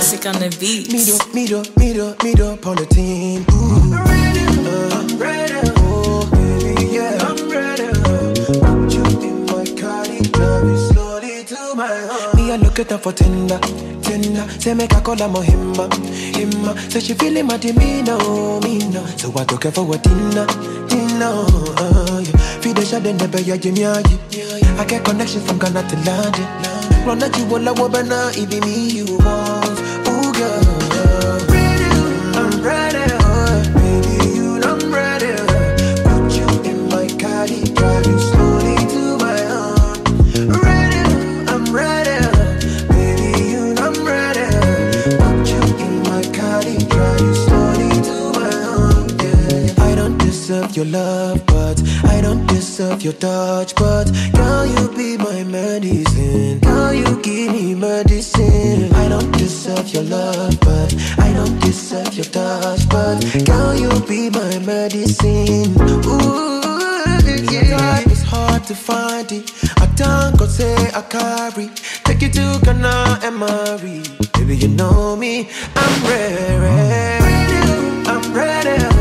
Classic on the beat. Meet up on the team. Ooh. I'm ready. Oh, baby, yeah. I'm ready. Put you in my car, drive you slowly to my home. Me, I look at her for Tinder. Say make I call her Himma. Say she feeling my demeanor, me no. So I took her for a dinner. Yeah. Feed the shot and never ya Jimmy. I get connections from Ghana to London. Run at you all I want, now it be me you want. Ooh girl, I'm ready. Baby, I'm ready. Put you in my car, drive you slowly to my home. I'm ready. Baby, I'm ready. Put you in my car, drive you slowly to my home. Yeah. I don't deserve your love, but I don't deserve your touch, but girl, you be my medicine. Girl, you give me medicine. I don't deserve your love, but I don't deserve your touch, but girl, you be my medicine. Ooh, yeah. It's hard to find it. I don't go say I carry. Take you to Ghana and Mari. Baby, you know me. I'm ready. I'm ready.